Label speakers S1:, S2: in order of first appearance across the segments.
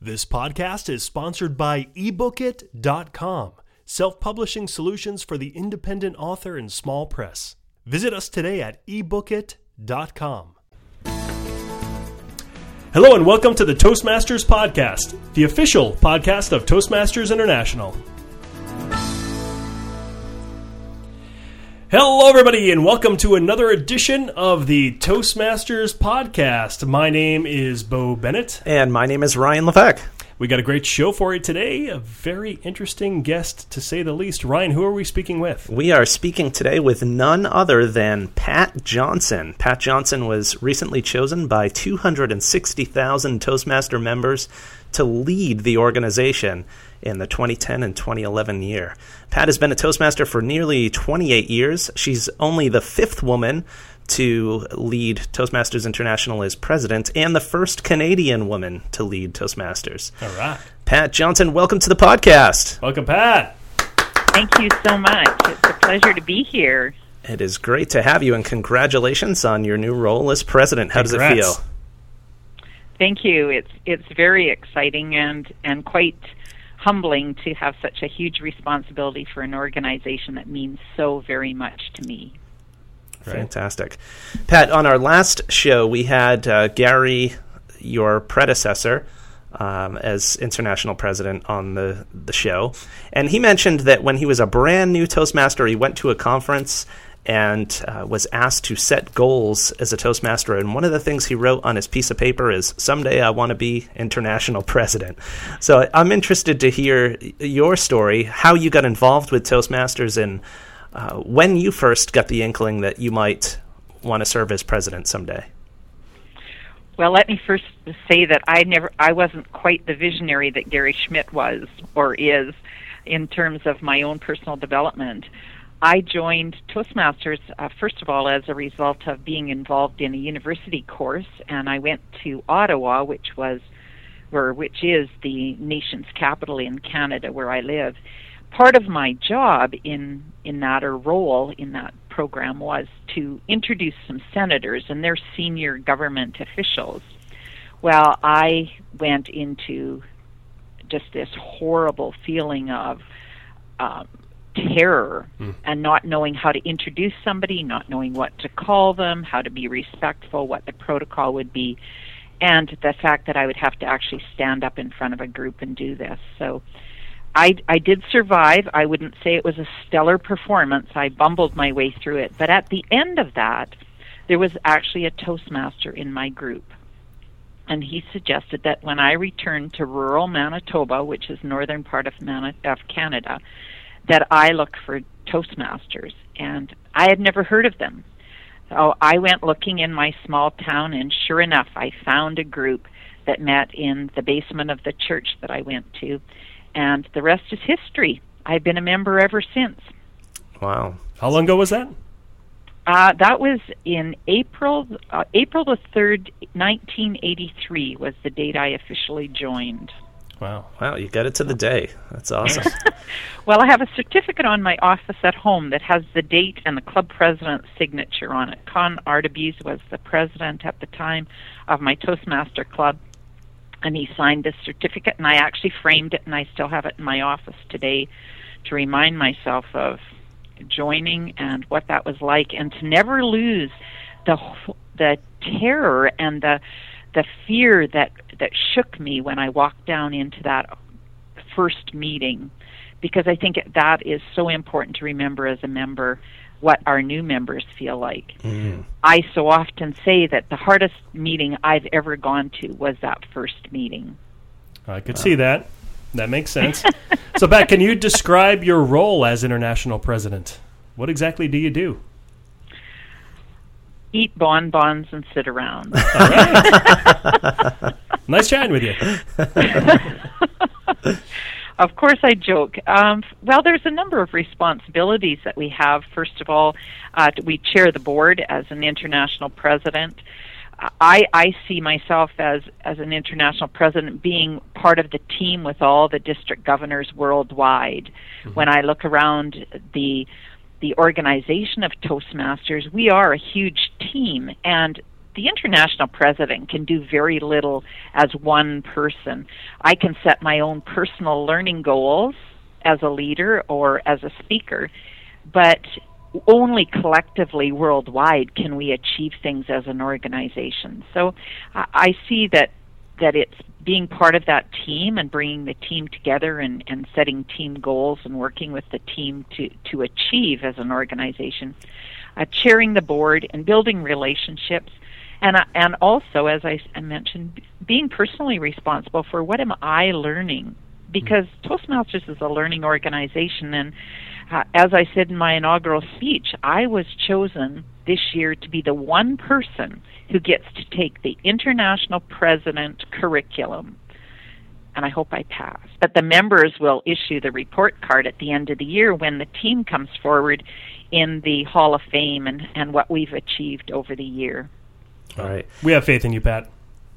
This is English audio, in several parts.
S1: This podcast is sponsored by ebookit.com, self-publishing solutions for the independent author and small press. Visit us today at ebookit.com. Hello and welcome to the Toastmasters Podcast, the official podcast of Toastmasters International. Hello, everybody, and welcome to another edition of the Toastmasters Podcast. My name is Bo Bennett.
S2: And my name is Ryan Levesque.
S1: We got a great show for you today, a very interesting guest, to say the least. Ryan, who are we speaking with?
S2: We are speaking today with none other than Pat Johnson. Pat Johnson was recently chosen by 260,000 Toastmaster members to lead the organization in the 2010 and 2011 year. Pat has been a Toastmaster for nearly 28 years. She's only the fifth woman to lead Toastmasters International as president and the first Canadian woman to lead Toastmasters.
S1: All right.
S2: Pat Johnson, welcome to the podcast.
S1: Welcome, Pat.
S3: Thank you so much. It's a pleasure to be here.
S2: It is great to have you, and congratulations on your new role as president. How does it feel?
S3: Thank you. It's very exciting and quite humbling to have such a huge responsibility for an organization that means so very much to me.
S2: Fantastic. Pat, on our last show, we had Gary, your predecessor, as international president on the show. And he mentioned that when he was a brand new Toastmaster, he went to a conference and was asked to set goals as a Toastmaster. And one of the things he wrote on his piece of paper is, someday I want to be international president. So I'm interested to hear your story, how you got involved with Toastmasters, and when you first got the inkling that you might want to serve as president someday.
S3: Well, let me first say that I wasn't quite the visionary that Gary Schmidt was or is in terms of my own personal development. I joined Toastmasters, first of all, as a result of being involved in a university course, and I went to Ottawa, which is the nation's capital in Canada, where I live. Part of my job in that, or role in that program, was to introduce some senators and their senior government officials. Well, I went into just this horrible feeling of terror and not knowing how to introduce somebody, not knowing what to call them, how to be respectful, what the protocol would be, and the fact that I would have to actually stand up in front of a group and do this. So I did survive. I wouldn't say it was a stellar performance. I bumbled my way through it. But at the end of that, there was actually a Toastmaster in my group. And he suggested that when I returned to rural Manitoba, which is northern part of Canada, that I look for Toastmasters. And I had never heard of them. So I went looking in my small town, and sure enough, I found a group that met in the basement of the church that I went to. And the rest is history. I've been a member ever since.
S2: Wow.
S1: How long ago was that?
S3: That was in April the 3rd, 1983 was the date I officially joined.
S1: Wow,
S2: you got it to the day. That's awesome.
S3: Well, I have a certificate on my office at home that has the date and the club president's signature on it. Con Artebis was the president at the time of my Toastmaster club, and he signed this certificate, and I actually framed it, and I still have it in my office today to remind myself of joining and what that was like, and to never lose the terror and the fear that shook me when I walked down into that first meeting, because I think that is so important to remember as a member, what our new members feel like. I so often say that the hardest meeting I've ever gone to was that first meeting.
S1: I could see that. That makes sense. So, Pat, can you describe your role as international president? What exactly do you do?
S3: Eat bonbons and sit around.
S1: All right. Nice chatting with you.
S3: Of course, I joke. Well, there's a number of responsibilities that we have. First of all, we chair the board as an international president. I see myself as an international president being part of the team with all the district governors worldwide. Mm-hmm. When I look around the organization of Toastmasters, we are a huge team, and the international president can do very little as one person. I can set my own personal learning goals as a leader or as a speaker, but only collectively worldwide can we achieve things as an organization. So I see that it's being part of that team and bringing the team together and setting team goals and working with the team to achieve as an organization, chairing the board and building relationships, and also, as I mentioned, being personally responsible for what am I learning, because Toastmasters is a learning organization, and as I said in my inaugural speech, I was chosen this year to be the one person who gets to take the International President curriculum, and I hope I pass. But the members will issue the report card at the end of the year when the team comes forward in the Hall of Fame and what we've achieved over the year.
S2: All right.
S1: We have faith in you, Pat.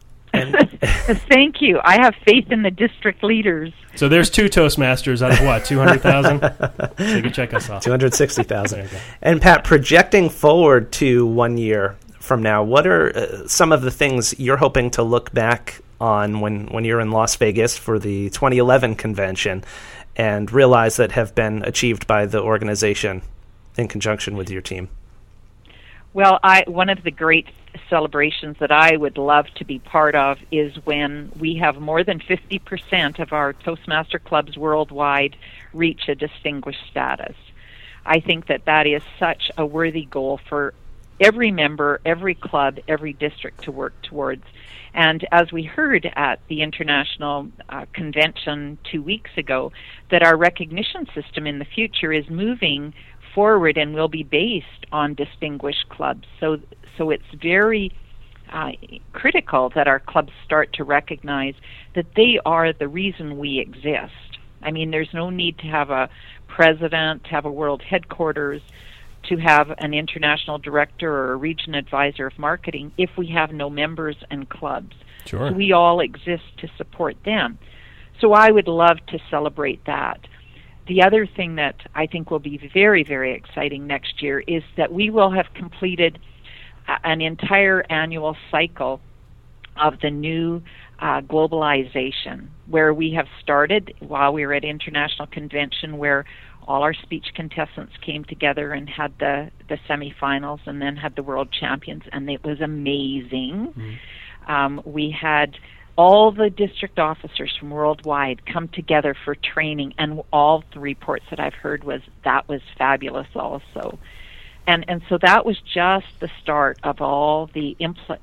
S3: Thank you. I have faith in the district leaders.
S1: So there's 2 Toastmasters out of what, 200,000? So you can check us off.
S2: 260,000. And Pat, projecting forward to 1 year from now, what are some of the things you're hoping to look back on when you're in Las Vegas for the 2011 convention and realize that have been achieved by the organization in conjunction with your team?
S3: Well, one of the great celebrations that I would love to be part of is when we have more than 50% of our Toastmaster clubs worldwide reach a distinguished status. I think that is such a worthy goal for every member, every club, every district to work towards. And as we heard at the International Convention 2 weeks ago, that our recognition system in the future is moving forward and will be based on distinguished clubs. So it's very critical that our clubs start to recognize that they are the reason we exist. I mean, there's no need to have a president, to have a world headquarters, to have an international director or a region advisor of marketing if we have no members and clubs.
S1: Sure.
S3: So we all exist to support them. So I would love to celebrate that. The other thing that I think will be very, very exciting next year is that we will have completed an entire annual cycle of the new globalization, where we have started while we were at International Convention, where all our speech contestants came together and had the semifinals and then had the world champions, and it was amazing. We had all the district officers from worldwide come together for training, and all the reports that I've heard was fabulous also. And so that was just the start of all the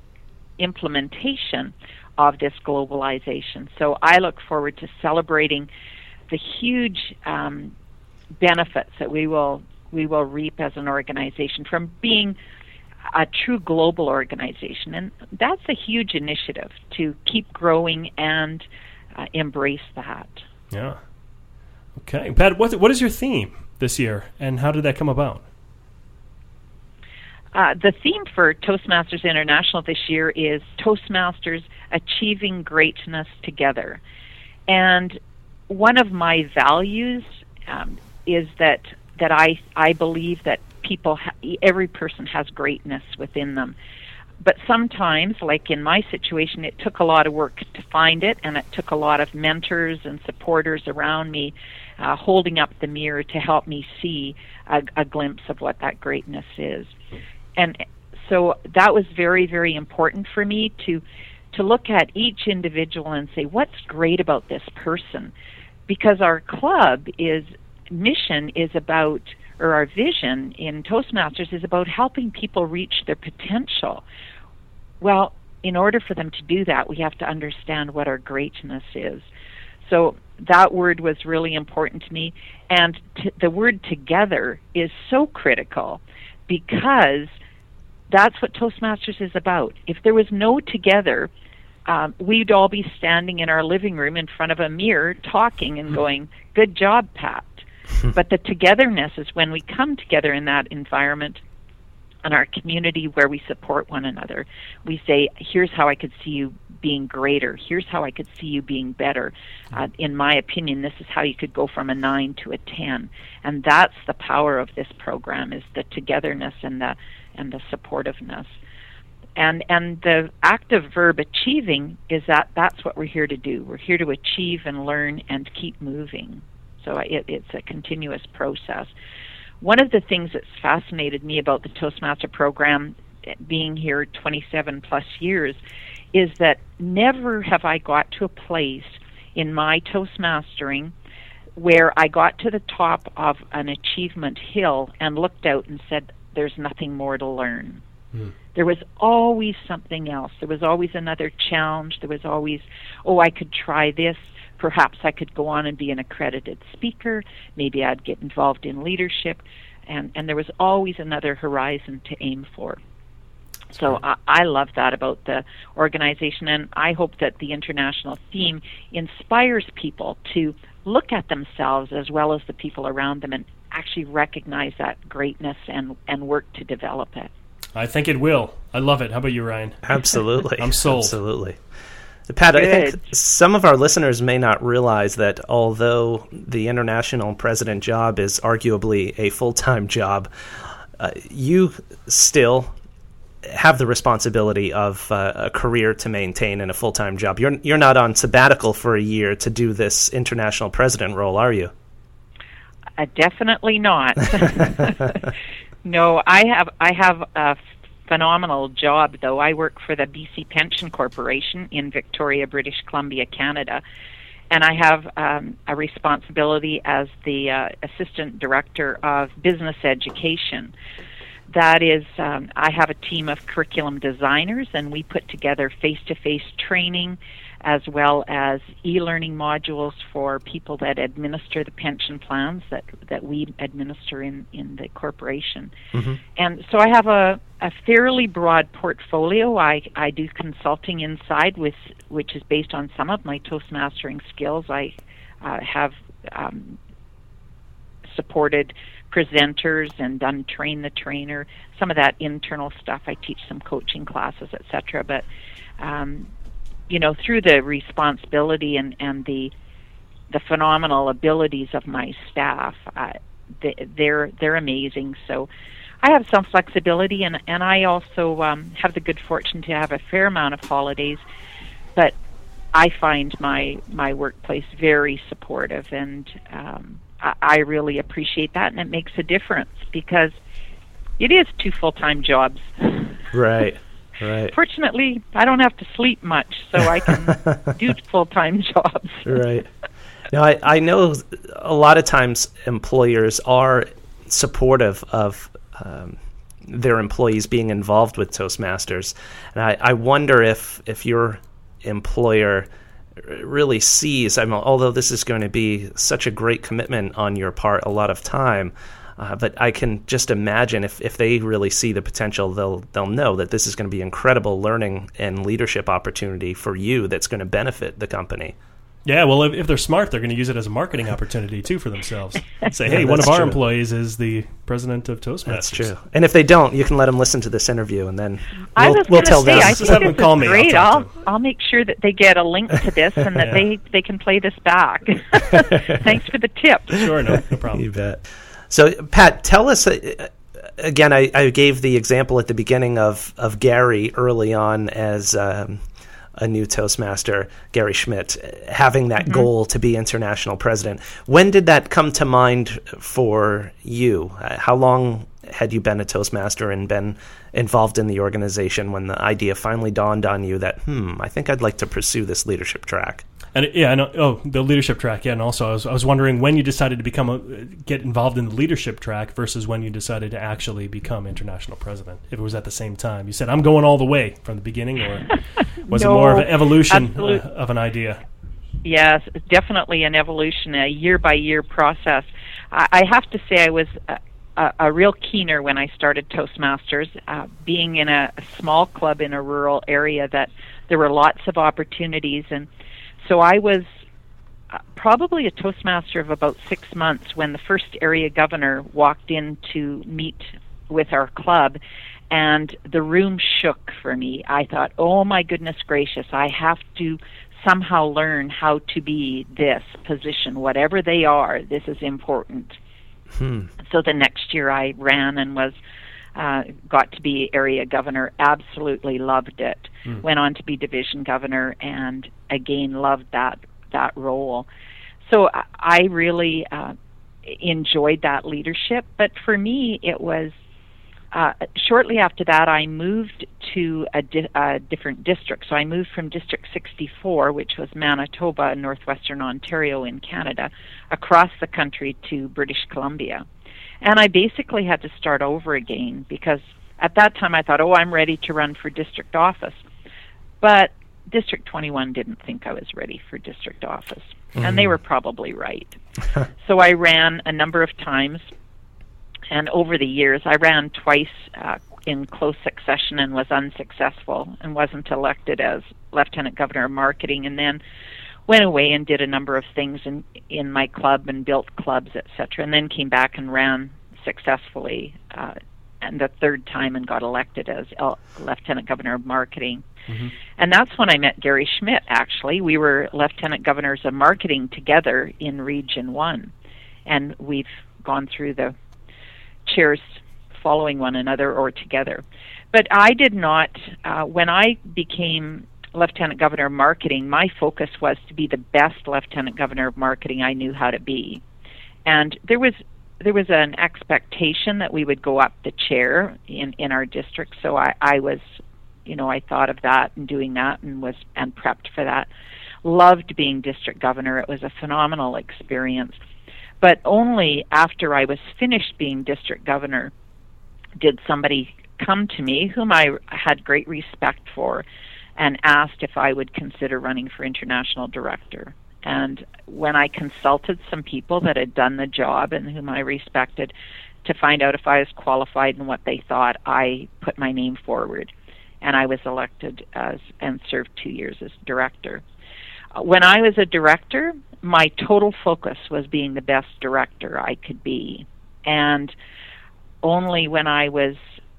S3: implementation of this globalization. So I look forward to celebrating the huge benefits that we will reap as an organization from being a true global organization. And that's a huge initiative to keep growing and embrace that.
S1: Yeah. Okay. Pat, what is your theme this year, and how did that come about?
S3: The theme for Toastmasters International this year is Toastmasters Achieving Greatness Together. And one of my values is that I believe that every person has greatness within them. But sometimes, like in my situation, it took a lot of work to find it, and it took a lot of mentors and supporters around me holding up the mirror to help me see a glimpse of what that greatness is. And so that was very, very important for me to look at each individual and say, what's great about this person? Because our club mission is about, or our vision in Toastmasters is about helping people reach their potential. Well, in order for them to do that, we have to understand what our greatness is. So that word was really important to me. And the word together is so critical, because that's what Toastmasters is about. If there was no together, we'd all be standing in our living room in front of a mirror talking and going, good job, Pat. But the togetherness is when we come together in that environment, in our community where we support one another. We say, here's how I could see you being greater. Here's how I could see you being better. In my opinion, this is how you could go from a 9 to a 10. And that's the power of this program, is the togetherness and the supportiveness. and the active verb achieving is that's what we're here to do. We're here to achieve and learn and keep moving. So it's a continuous process. One of the things that's fascinated me about the Toastmaster program, being here 27 plus years, is that never have I got to a place in my Toastmastering where I got to the top of an achievement hill and looked out and said, there's nothing more to learn. There was always something else. There was always another challenge. There was always, I could try this. Perhaps I could go on and be an accredited speaker. Maybe I'd get involved in leadership. And there was always another horizon to aim for. So I love that about the organization, and I hope that the international theme inspires people to look at themselves as well as the people around them and actually recognize that greatness and work to develop it.
S1: I think it will. I love it. How about you, Ryan?
S2: Absolutely.
S1: I'm sold.
S2: Absolutely. Pat,
S3: Good.
S2: I think some of our listeners may not realize that although the international president job is arguably a full-time job, you still have the responsibility of a career to maintain and a full-time job. You're not on sabbatical for a year to do this international president role, are you?
S3: Definitely not. No, I have a phenomenal job, though. I work for the BC Pension Corporation in Victoria, British Columbia, Canada, and I have a responsibility as the Assistant Director of Business Education. That is, I have a team of curriculum designers, and we put together face-to-face training as well as e-learning modules for people that administer the pension plans that we administer in the corporation. Mm-hmm. And so I have a fairly broad portfolio. I do consulting inside, which is based on some of my Toastmastering skills. I have supported presenters and done train the trainer, some of that internal stuff. I teach some coaching classes, etc. But through the responsibility and the phenomenal abilities of my staff, they're amazing. So I have some flexibility, and I also have the good fortune to have a fair amount of holidays. But I find my workplace very supportive, and I really appreciate that, and it makes a difference because it is 2 full-time jobs.
S2: Right. Right.
S3: Fortunately, I don't have to sleep much, so I can do full-time jobs.
S2: Right. Now, I know a lot of times employers are supportive of their employees being involved with Toastmasters, and I wonder if your employer really sees, although this is going to be such a great commitment on your part, a lot of time, but I can just imagine if they really see the potential, they'll know that this is going to be incredible learning and leadership opportunity for you that's going to benefit the company.
S1: Yeah, well, if they're smart, they're going to use it as a marketing opportunity, too, for themselves. Say, hey, one of our employees is the president of Toastmasters.
S2: That's true. And if they don't, you can let them listen to this interview, and then
S3: we'll
S2: tell them.
S3: I think this is great. I'll make sure that they get a link to this and that they can play this back. Thanks for the tip.
S1: Sure, no problem.
S2: You bet. So, Pat, tell us, again, I gave the example at the beginning of Gary early on as a new Toastmaster, Gary Schmidt, having that goal to be international president. When did that come to mind for you? How long had you been a Toastmaster and been involved in the organization when the idea finally dawned on you that, I think I'd like to pursue this leadership track?
S1: And I know. Oh, the leadership track. Yeah, and also I was wondering when you decided to get involved in the leadership track versus when you decided to actually become international president. If it was at the same time, you said I'm going all the way from the beginning, or was it more of an evolution of an idea?
S3: Yes, definitely an evolution, a year-by-year process. I have to say I was a real keener when I started Toastmasters, being in a small club in a rural area that there were lots of opportunities. And so I was probably a Toastmaster of about 6 months when the first area governor walked in to meet with our club, and the room shook for me. I thought, oh my goodness gracious, I have to somehow learn how to be this position, whatever they are. This is important. So the next year I ran and was got to be area governor, absolutely loved it. Went on to be division governor, and again loved that role. So I really enjoyed that leadership. But for me, it was shortly after that I moved to a different district. So I moved from District 64, which was Manitoba, northwestern Ontario in Canada, across the country to British Columbia. And I basically had to start over again because at that time I thought, I'm ready to run for district office. But District 21 didn't think I was ready for district office. And they were probably right. So I ran a number of times. And over the years, I ran twice in close succession and was unsuccessful and wasn't elected as Lieutenant Governor of Marketing, and then went away and did a number of things in my club and built clubs, etc., and then came back and ran successfully and the third time and got elected as Lieutenant Governor of Marketing. And that's when I met Gary Schmidt, actually. We were Lieutenant Governors of Marketing together in Region 1, and we've gone through the chairs following one another or together. But I did not, when I became Lieutenant Governor of Marketing, my focus was to be the best Lieutenant Governor of Marketing I knew how to be. And there was an expectation that we would go up the chair in our district, so I was, I thought of that and doing that and prepped for that. Loved being district governor. It was a phenomenal experience. But only after I was finished being district governor did somebody come to me, whom I had great respect for, and asked if I would consider running for international director. And when I consulted some people that had done the job and whom I respected to find out if I was qualified and what they thought, I put my name forward. And I was elected and served 2 years as director. When I was a director, my total focus was being the best director I could be. And only when I was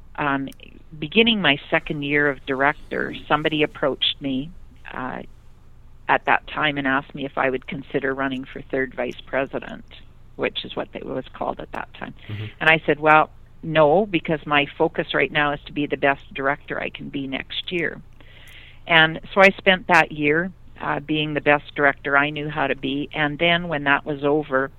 S3: beginning my second year of director, somebody approached me at that time and asked me if I would consider running for third vice president, which is what it was called at that time. And I said, well, no, because my focus right now is to be the best director I can be next year. And so I spent that year being the best director I knew how to be. And then when that was over,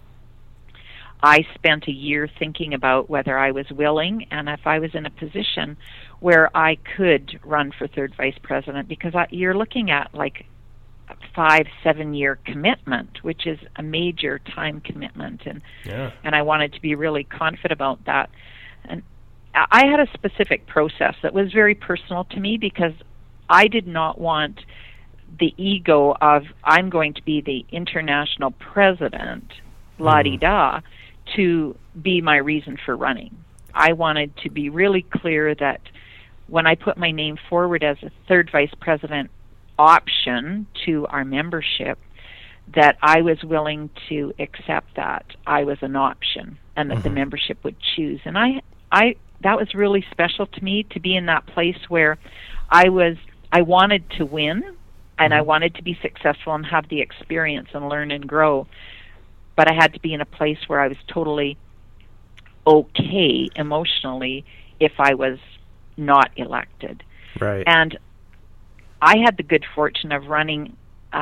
S3: I spent a year thinking about whether I was willing and if I was in a position where I could run for third vice president, because you're looking at like a 5-7 year commitment, which is a major time commitment. And I wanted to be really confident about that. And I had a specific process that was very personal to me because I did not want the ego of I'm going to be the international president, la-di-da, to be my reason for running. I wanted to be really clear that when I put my name forward as a third vice president option to our membership, that I was willing to accept that I was an option and that the membership would choose. And I that was really special to me, to be in that place where I wanted to win and I wanted to be successful and have the experience and learn and grow. But I had to be in a place where I was totally okay emotionally if I was not elected.
S2: Right.
S3: And I had the good fortune of running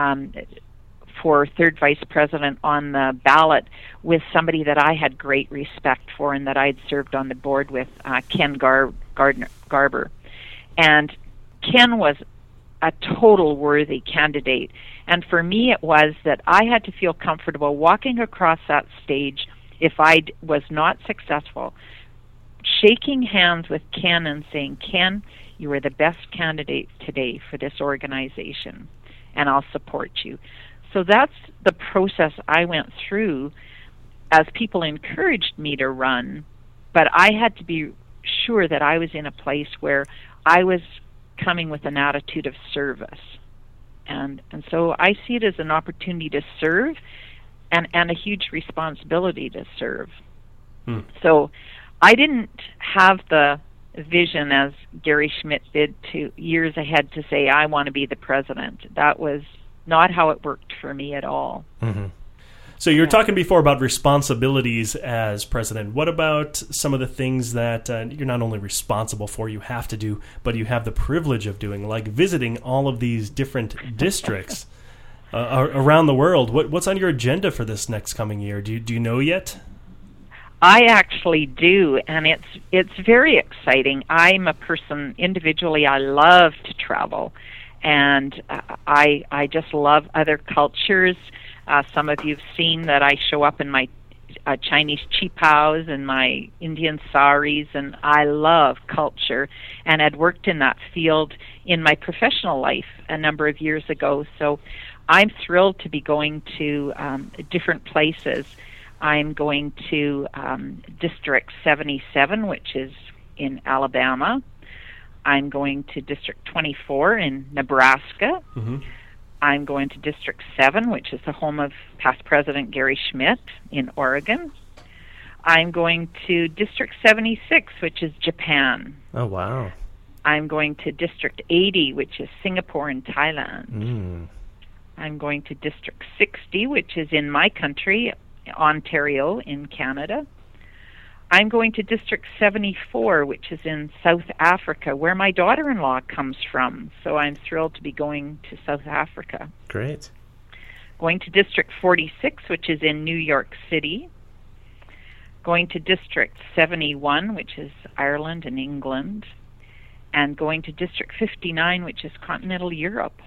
S3: for third vice president on the ballot with somebody that I had great respect for and that I'd served on the board with, Ken Garber. And Ken was a total worthy candidate. And for me it was that I had to feel comfortable walking across that stage if I was not successful, shaking hands with Ken and saying, Ken, you are the best candidate today for this organization, and I'll support you. So that's the process I went through as people encouraged me to run, but I had to be sure that I was in a place where I was coming with an attitude of service. And so I see it as an opportunity to serve and a huge responsibility to serve. So I didn't have the vision as Gary Schmidt did years ahead to say, I want to be the president. That was not how it worked for me at all.
S1: So you were talking before about responsibilities as president. What about some of the things that you're not only responsible for, you have to do, but you have the privilege of doing, like visiting all of these different districts around the world? What's on your agenda for this next coming year? Do you know yet?
S3: I actually do, and it's very exciting. I'm a person, individually, I love to travel, and I just love other cultures. Some of you have seen that I show up in my Chinese qipaos and my Indian saris, and I love culture, and I'd worked in that field in my professional life a number of years ago, so I'm thrilled to be going to different places. I'm going to District 77, which is in Alabama. I'm going to District 24 in Nebraska. Mm-hmm. I'm going to District 7, which is the home of past President Gary Schmidt in Oregon. I'm going to District 76, which is Japan.
S2: Oh, wow.
S3: I'm going to District 80, which is Singapore and Thailand. I'm going to District 60, which is in my country, Ontario in Canada. I'm going to District 74, which is in South Africa, where my daughter-in-law comes from. So I'm thrilled to be going to South Africa.
S2: Great.
S3: Going to District 46, which is in New York City. Going to District 71, which is Ireland and England. And going to District 59, which is continental Europe.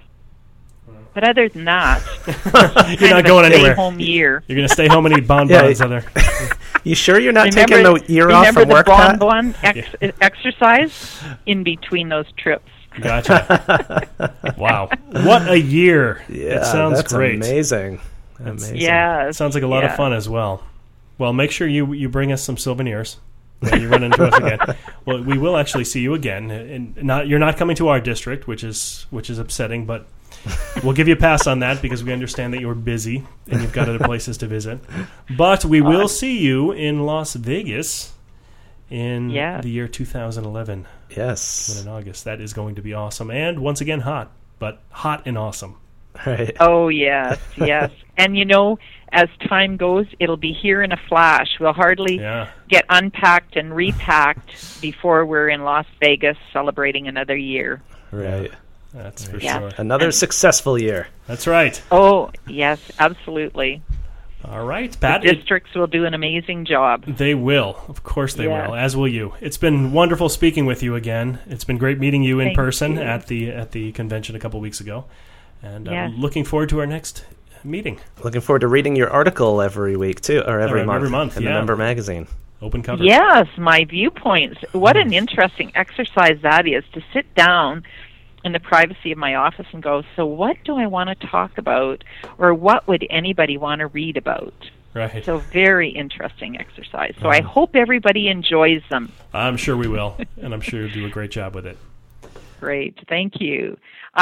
S3: But other than that,
S1: you're not going anywhere.
S3: Stay-home year.
S1: You're going to stay home and eat bonbons.
S2: You sure you're not taking the year off from work, Pat?
S3: Remember the bonbon exercise in between those trips.
S1: Gotcha. Wow. What a year.
S2: Yeah,
S1: it sounds
S2: that's
S1: great.
S2: Amazing.
S3: Yeah.
S1: It sounds like a lot of fun as well. Well, make sure you bring us some souvenirs when you run into us again. Well, we will actually see you again. And you're not coming to our district, which is upsetting, but we'll give you a pass on that because we understand that you're busy and you've got other places to visit. But we will see you in Las Vegas in the year 2011.
S2: Yes.
S1: In August. That is going to be awesome. And once again, hot, but hot and awesome.
S2: Right.
S3: Oh, yes, yes. And, as time goes, it'll be here in a flash. We'll hardly get unpacked and repacked before we're in Las Vegas celebrating another year.
S2: Right.
S1: That's for sure.
S2: Another successful year.
S1: That's right.
S3: Oh, yes, absolutely.
S1: All right, Pat.
S3: The districts will do an amazing job.
S1: They will. Of course they will, as will you. It's been wonderful speaking with you again. It's been great meeting you in person at the convention a couple weeks ago. And I'm looking forward to our next meeting.
S2: Looking forward to reading your article every week, too, or every month in the Member Magazine.
S1: Open cover.
S3: Yes, my viewpoints. What an interesting exercise that is, to sit down in the privacy of my office and go, so what do I want to talk about, or what would anybody want to read about?
S1: Right.
S3: So very interesting exercise. So I hope everybody enjoys them.
S1: I'm sure we will, and I'm sure you'll do a great job with it.
S3: Great. Thank you.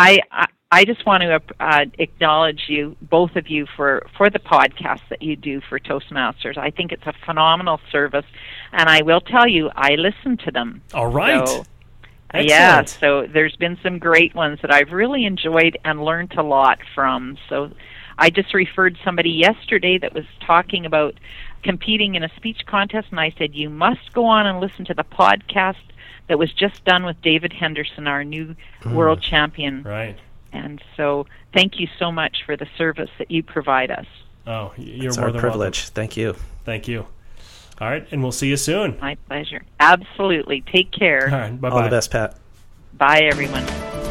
S3: I just want to acknowledge you, both of you, for the podcast that you do for Toastmasters. I think it's a phenomenal service, and I will tell you, I listen to them.
S1: All right.
S3: So,
S1: excellent.
S3: So there's been some great ones that I've really enjoyed and learned a lot from. So I just referred somebody yesterday that was talking about competing in a speech contest, and I said, you must go on and listen to the podcast that was just done with David Henderson, our new world champion.
S1: Right.
S3: And so thank you so much for the service that you provide us.
S1: Oh, you're
S2: it's
S1: more
S2: our
S1: than
S2: privilege.
S1: welcome.
S2: Thank you.
S1: Thank you. All right, and we'll see you soon.
S3: My pleasure. Absolutely. Take care.
S1: All right, bye-bye.
S2: All the best, Pat.
S3: Bye, everyone.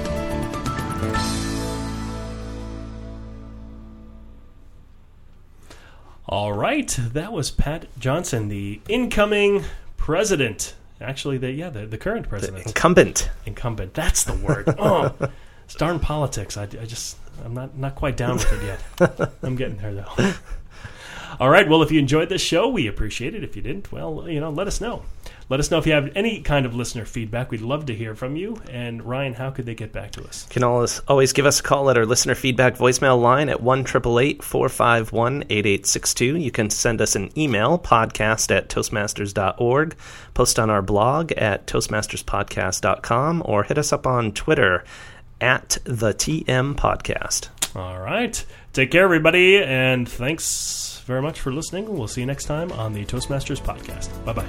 S1: All right, that was Pat Johnson, the incoming president. Actually, the current president. Incumbent. That's the word. Oh, it's darn politics. I'm not quite down with it yet. I'm getting there though. All right. Well, if you enjoyed this show, we appreciate it. If you didn't, well, let us know. Let us know if you have any kind of listener feedback. We'd love to hear from you. And Ryan, how could they get back to us?
S2: You can always give us a call at our listener feedback voicemail line at 1-888-451-8862. You can send us an email, podcast@toastmasters.org, post on our blog at toastmasterspodcast.com, or hit us up on Twitter at the TM Podcast.
S1: All right. Take care, everybody, and thanks very much for listening. We'll see you next time on the Toastmasters podcast. Bye-bye.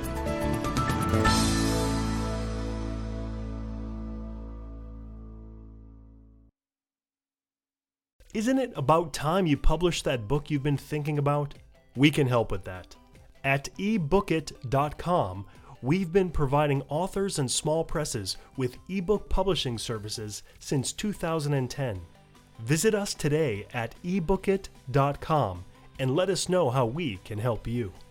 S1: Isn't it about time you published that book you've been thinking about? We can help with that. At ebookit.com, we've been providing authors and small presses with ebook publishing services since 2010. Visit us today at ebookit.com and let us know how we can help you.